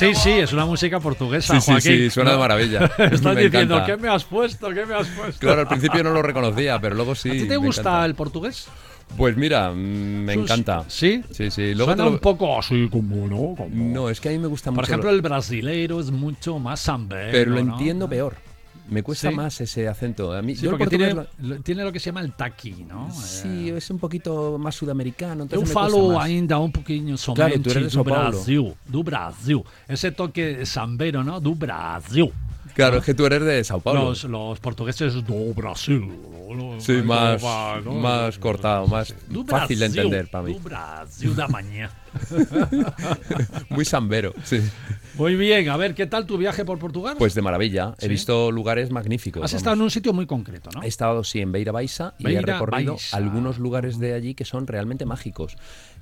Sí, sí, es una música portuguesa, Sí, Joaquín. sí, suena de maravilla. Estás Me diciendo, encanta. ¿qué me has puesto? ¿Qué me has puesto? Claro, al principio no lo reconocía, pero luego sí. ¿A ti te me gusta encanta. el portugués? Pues mira, me encanta. ¿Sí? Sí, sí. Luego Suena te lo- un poco así como, ¿no? No, es que a mí me gusta Por mucho. ejemplo, el brasileiro es mucho más sambero, Pero lo ¿no? entiendo peor. Me cuesta Sí. más ese acento. A mí, Sí, yo el porque portugués tiene lo que se llama el taqui, ¿no? sí, es un poquito más sudamericano. Eu Entonces me falo cuesta más. ainda um pouquinho Claro, somente tú eres de São Paulo. do Brasil. Ese toque sambero, ¿no? Do Brasil. Claro, es que tú eres de Sao Paulo. Los portugueses do Brasil. Sí, más, ¿no? más cortado, más Do fácil de Brasil, entender para mí. Do Brasil da mañana. Muy sambero, sí. Muy bien, a ver, ¿qué tal tu viaje por Portugal? Pues de maravilla. He Sí. visto lugares magníficos. Has vamos. estado en un sitio muy concreto, ¿no? He estado, sí, en Beira Baixa y he Beira recorrido Baixa. algunos lugares de allí que son realmente mágicos.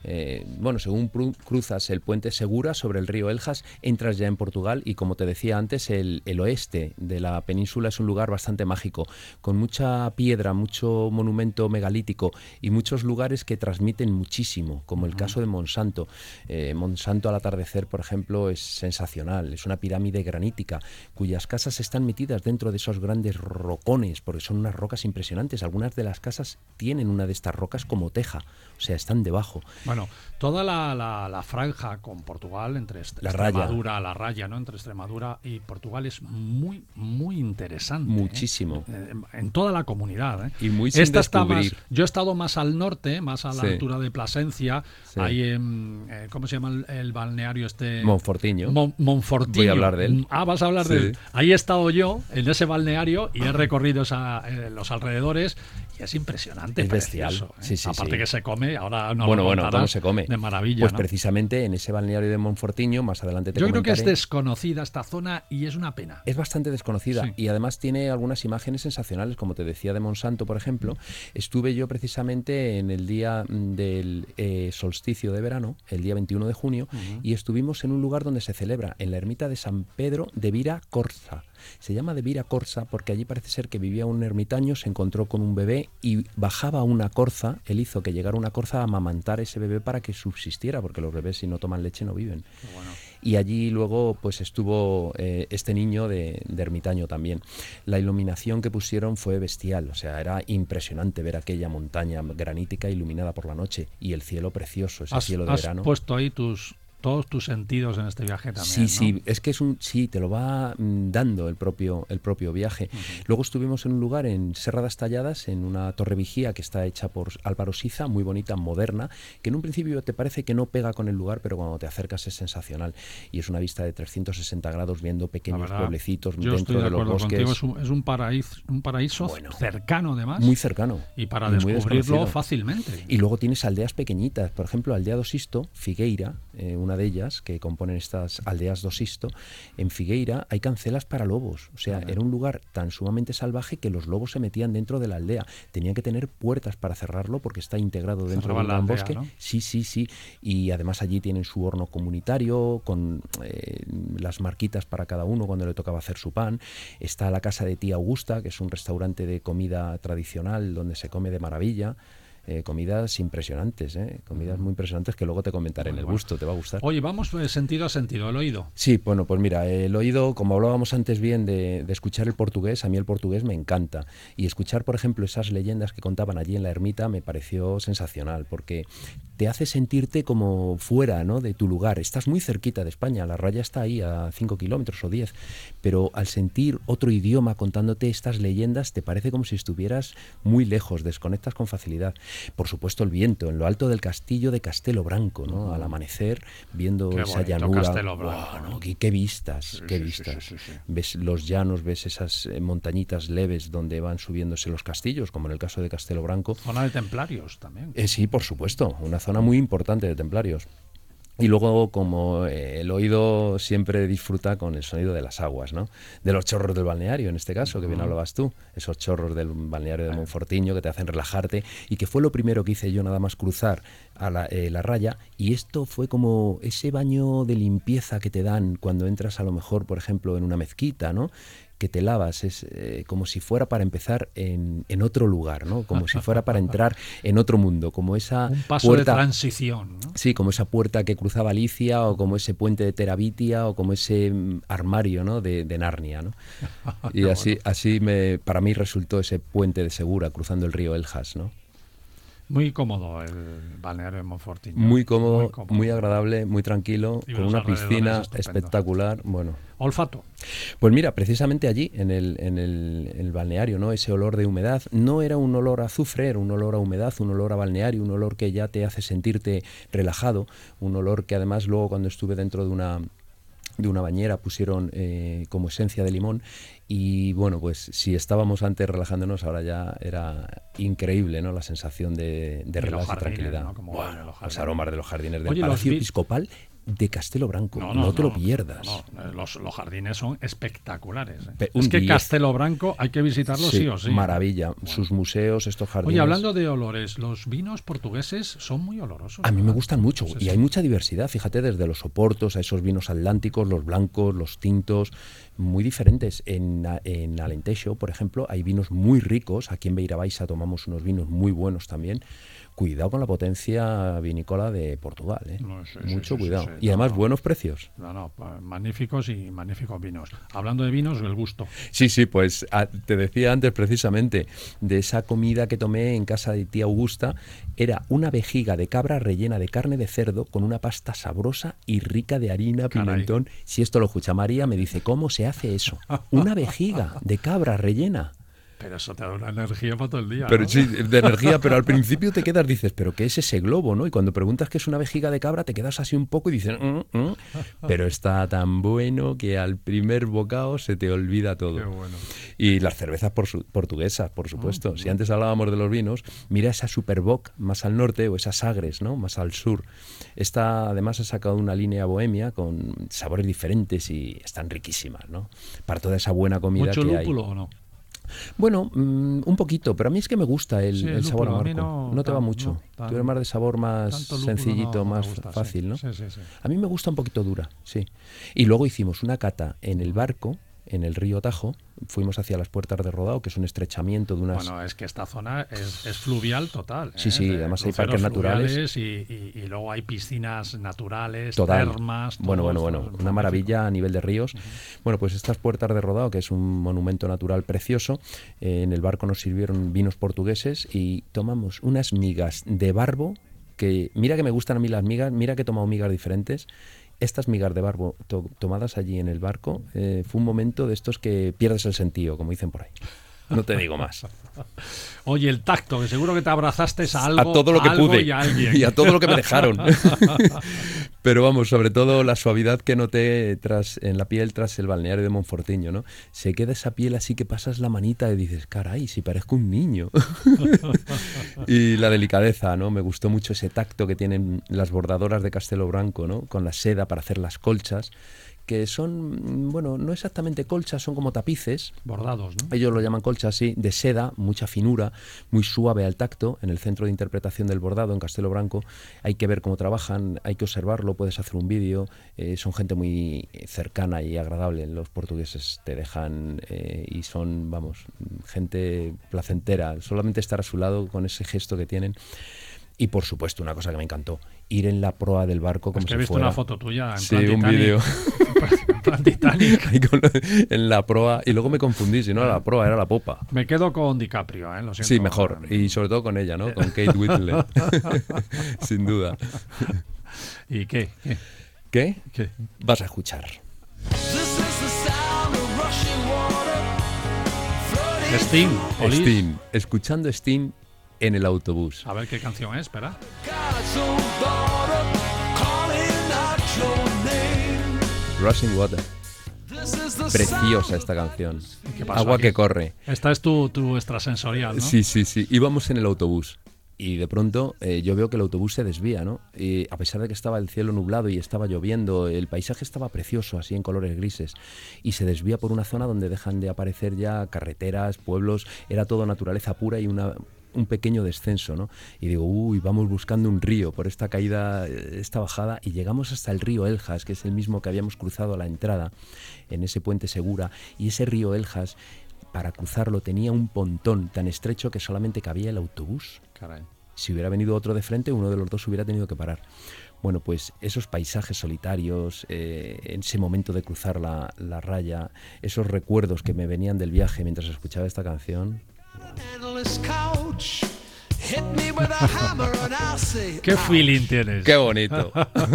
Bueno, según cruzas el puente Segura sobre el río Eljas, entras ya en Portugal y, como te decía antes, el oeste de la península es un lugar bastante mágico, con mucha piedra, mucho monumento megalítico y muchos lugares que transmiten muchísimo, como el caso de Monsanto. Monsanto al atardecer, por ejemplo, es sensacional. Es una pirámide granítica cuyas casas están metidas dentro de esos grandes rocones, porque son unas rocas impresionantes. Algunas de las casas tienen una de estas rocas como teja, o sea, están debajo. Bueno, toda la franja con Portugal, entre La raya. Extremadura, la raya, ¿no? Entre Extremadura y Portugal es muy, muy interesante. Muchísimo. En toda la comunidad. Y muy sin Esta está más. descubrir. Yo he estado más al norte, más a la Sí. altura de Plasencia. Sí. Ahí en. ¿Cómo se llama el balneario este? Monfortiño. Monfortiño. Voy a hablar de él. Ah, vas a hablar Sí. de él. Ahí he estado yo, en ese balneario, y he recorrido los alrededores. Y es impresionante. Es bestial. precioso, ¿eh? Sí, sí, Aparte sí. que se come, ahora no Bueno, lo bueno, contarás, ¿cómo se come? De maravilla. Pues ¿no? precisamente en ese balneario de Monfortiño, más adelante te Yo creo que es comentaré. desconocida esta zona y es una pena. Es bastante desconocida Sí. y además tiene algunas imágenes sensacionales, como te decía de Monsanto, por ejemplo. Estuve yo precisamente en el día del solsticio de verano, el día 21 de junio, y estuvimos en un lugar donde se celebra, en la ermita de San Pedro de Vira Corsa. Se llama de Vira Corsa porque allí parece ser que vivía un ermitaño, se encontró con un bebé y bajaba una corza. Él hizo que llegara una corza a amamantar ese bebé para que subsistiera, porque los bebés si no toman leche no viven. Bueno. Y allí luego pues estuvo este niño de ermitaño también. La iluminación que pusieron fue bestial, o sea, era impresionante ver aquella montaña granítica iluminada por la noche y el cielo precioso, ese cielo de Has verano. puesto ahí todos tus sentidos en este viaje también. Sí, ¿no? sí, es que sí, te lo va dando el propio viaje. Luego estuvimos en un lugar en Serra das Talladas, en una torre vigía que está hecha por Álvaro Siza, muy bonita, moderna, que en un principio te parece que no pega con el lugar, pero cuando te acercas es sensacional. Y es una vista de 360 grados viendo pequeños verdad, pueblecitos Yo estoy dentro de de los acuerdo bosques. contigo, es un paraíso Bueno, cercano además. Muy cercano. Y para y muy descubrirlo desconocido. fácilmente. Y luego tienes aldeas pequeñitas, por ejemplo, Aldea do Sisto, Figueira, una de ellas, que componen estas aldeas do Sisto. En Figueira hay cancelas para lobos, o sea, era un lugar tan sumamente salvaje que los lobos se metían dentro de la aldea. Tenían que tener puertas para cerrarlo porque está integrado dentro de Cerraban un la gran aldea, bosque. ¿no? Sí, sí, sí. Y además allí tienen su horno comunitario con las marquitas para cada uno cuando le tocaba hacer su pan. Está la casa de tía Augusta, que es un restaurante de comida tradicional donde se come de maravilla. Comidas impresionantes, comidas muy impresionantes que luego te comentaré en el gusto, te va a gustar. Oye, vamos sentido a sentido, el oído. Sí, bueno, pues mira, el oído, como hablábamos antes bien de escuchar el portugués, a mí el portugués me encanta. Y escuchar, por ejemplo, esas leyendas que contaban allí en la ermita me pareció sensacional, porque te hace sentirte como fuera, ¿no?, de tu lugar. Estás muy cerquita de España, la raya está ahí a 5 kilómetros o 10, pero al sentir otro idioma contándote estas leyendas, te parece como si estuvieras muy lejos, desconectas con facilidad. Por supuesto, el viento, en lo alto del castillo de Castelo Branco, ¿no?, al amanecer, viendo Qué esa bonito, llanura. Castelo Branco. ¡Buah, no! Qué vistas, qué vistas. Sí. Ves los llanos, ves esas montañitas leves donde van subiéndose los castillos, como en el caso de Castelo Branco. Zona de templarios también. Sí, por supuesto, una zona muy importante de templarios. Y luego, como el oído siempre disfruta con el sonido de las aguas, ¿no?, de los chorros del balneario, en este caso, que bien hablabas tú, esos chorros del balneario de Monfortiño que te hacen relajarte, y que fue lo primero que hice yo nada más cruzar a la raya, y esto fue como ese baño de limpieza que te dan cuando entras a lo mejor, por ejemplo, en una mezquita, ¿no? Que te lavas, es como si fuera para empezar en otro lugar, ¿no? Como si fuera para entrar en otro mundo, como esa un paso puerta, de transición, ¿no? Sí, como esa puerta que cruzaba Alicia, o como ese puente de Terabitia, o como ese armario, ¿no? de Narnia, ¿no? Y así para mí resultó ese puente de Segura cruzando el río Eljas, ¿no? Muy cómodo el balneario de Monfortiño. Muy cómodo, muy agradable, muy tranquilo, y con una piscina espectacular. Bueno. Olfato. Pues mira, precisamente allí, en el balneario, ¿no? Ese olor de humedad, no era un olor a azufre, era un olor a humedad, un olor a balneario, un olor que ya te hace sentirte relajado, un olor que además luego cuando estuve dentro de una bañera pusieron como esencia de limón. Y bueno, pues si estábamos antes relajándonos, ahora ya era increíble, ¿no? La sensación de relax y tranquilidad. ¿no? Como bueno, los aromas de los jardines del Oye, Palacio Episcopal de Castelo Branco. No te lo pierdas. Los jardines son espectaculares. Es que Castelo Branco hay que visitarlo sí o sí. Maravilla. Bueno. Sus museos, estos jardines. Oye, hablando de olores, los vinos portugueses son muy olorosos. A mí me gustan mucho y hay mucha diversidad. Fíjate, desde los oportos a esos vinos atlánticos, los blancos, los tintos, muy diferentes. En Alentejo, por ejemplo, hay vinos muy ricos. Aquí en Beira Baixa tomamos unos vinos muy buenos también. Cuidado con la potencia vinícola de Portugal, ¿eh? Mucho cuidado. Y además buenos precios. Magníficos y magníficos vinos. Hablando de vinos, el gusto. Sí, pues te decía antes precisamente de esa comida que tomé en casa de tía Augusta. Era una vejiga de cabra rellena de carne de cerdo con una pasta sabrosa y rica de harina, pimentón. Caray. Si esto lo escucha María, me dice, ¿cómo se hace eso? Una vejiga de cabra rellena. Pero eso te da una energía para todo el día, pero, ¿no? Sí, de energía, pero al principio te quedas, dices, ¿pero qué es ese globo, no? Y cuando preguntas qué es una vejiga de cabra, te quedas así un poco y dices, pero está tan bueno que al primer bocado se te olvida todo. Qué bueno. Y las cervezas portuguesas, por supuesto. Si antes hablábamos de los vinos, mira esa Superboc más al norte o esa Sagres, ¿no? Más al sur. Esta además ha sacado una línea bohemia con sabores diferentes y están riquísimas, ¿no? Para toda esa buena comida ¿Mucho que hay. ¿Mucho lúpulo o no? Bueno, un poquito, pero a mí es que me gusta el sabor amargo. No te va mucho. Tú eres más de sabor más sencillito, más fácil, ¿no? Sí. A mí me gusta un poquito dura, sí. Y luego hicimos una cata en el barco, en el río Tajo. Fuimos hacia las Puertas de Rodao, que es un estrechamiento de unas... Bueno, es que esta zona es fluvial total. Sí, además hay parques naturales. Y luego hay piscinas naturales, total. Termas... Bueno, una maravilla a nivel de ríos. Bueno, pues estas Puertas de Rodao, que es un monumento natural precioso, en el barco nos sirvieron vinos portugueses y tomamos unas migas de barbo, que mira que me gustan a mí las migas, mira que he tomado migas diferentes. Estas migas de barbo tomadas allí en el barco, fue un momento de estos que pierdes el sentido, como dicen por ahí. No te digo más. Oye, el tacto, que seguro que te abrazaste a algo, a todo lo que pude y a alguien. Y a todo lo que me dejaron. Pero vamos, sobre todo la suavidad que noté en la piel tras el balneario de Monfortiño, ¿no? Se queda esa piel así que pasas la manita y dices, caray, si parezco un niño. Y la delicadeza, ¿no? Me gustó mucho ese tacto que tienen las bordadoras de Castelo Branco, ¿no? Con la seda para hacer las colchas, que son, bueno, no exactamente colchas, son como tapices. Bordados, ¿no? Ellos lo llaman colchas, sí, de seda, mucha finura, muy suave al tacto. En el centro de interpretación del bordado, en Castelo Branco, hay que ver cómo trabajan, hay que observarlo, puedes hacer un vídeo. Son gente muy cercana y agradable. Los portugueses te dejan y son, vamos, gente placentera. Solamente estar a su lado con ese gesto que tienen. Y por supuesto, una cosa que me encantó, ir en la proa del barco como si fuera... he visto una foto tuya en sí, plan un vídeo. En plan Titanic. En la proa, y luego me confundí, si no era la proa, era la popa. Me quedo con DiCaprio, lo siento. Sí, mejor, y sobre todo con ella, ¿no? Con Kate Winslet, sin duda. ¿Y qué? ¿Qué? Vas a escuchar. Sting, escuchando Sting en el autobús. A ver qué canción es, espera. Rushing Water. Preciosa esta canción. Agua aquí? Que corre. Esta es tu extrasensorial, ¿no? Sí. Íbamos en el autobús y de pronto yo veo que el autobús se desvía, ¿no? Y a pesar de que estaba el cielo nublado y estaba lloviendo, el paisaje estaba precioso, así en colores grises, y se desvía por una zona donde dejan de aparecer ya carreteras, pueblos, era todo naturaleza pura y una un pequeño descenso, ¿no? Y digo, vamos buscando un río por esta caída, esta bajada, y llegamos hasta el río Eljas, que es el mismo que habíamos cruzado a la entrada en ese puente Segura, y ese río Eljas, para cruzarlo, tenía un pontón tan estrecho que solamente cabía el autobús. Caray. Si hubiera venido otro de frente, uno de los dos hubiera tenido que parar. Bueno, pues esos paisajes solitarios, en ese momento de cruzar la raya, esos recuerdos que me venían del viaje mientras escuchaba esta canción. ¡Qué feeling tienes! ¡Qué bonito!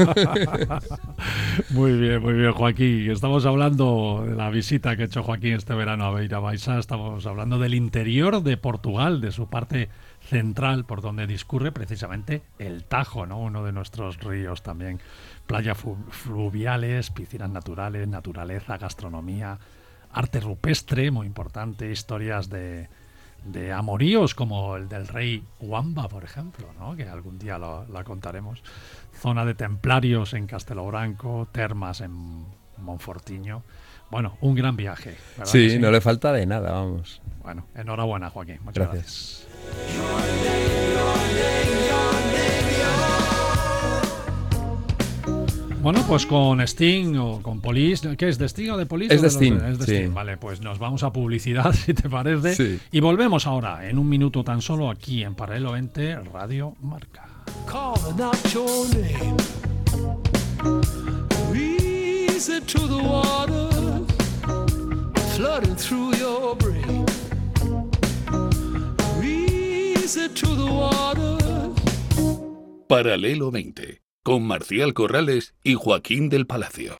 Muy bien, Joaquín. Estamos hablando de la visita que ha hecho Joaquín este verano a Beira Baixa. Estamos hablando del interior de Portugal, de su parte central, por donde discurre precisamente el Tajo, ¿no? Uno de nuestros ríos también. Playas fluviales, piscinas naturales, naturaleza, gastronomía, arte rupestre, muy importante, historias de amoríos como el del rey Wamba, por ejemplo, ¿no? Que algún día la contaremos. Zona de templarios en Castelo Branco, termas en Monfortiño. Bueno, un gran viaje, ¿verdad? Sí, no le falta de nada, vamos. Bueno, enhorabuena, Joaquín. Muchas gracias. Bueno, pues con Sting o con Police, ¿qué es? ¿De Sting o de Police? Es de Sting. Es de Sting, vale, pues nos vamos a publicidad, si te parece. Sí. Y volvemos ahora, en un minuto tan solo, aquí en Paralelo 20, Radio Marca. Calling out your name, easy to the water, flooding through your brain, easy to the water. Paralelo 20, con Marcial Corrales y Joaquín del Palacio.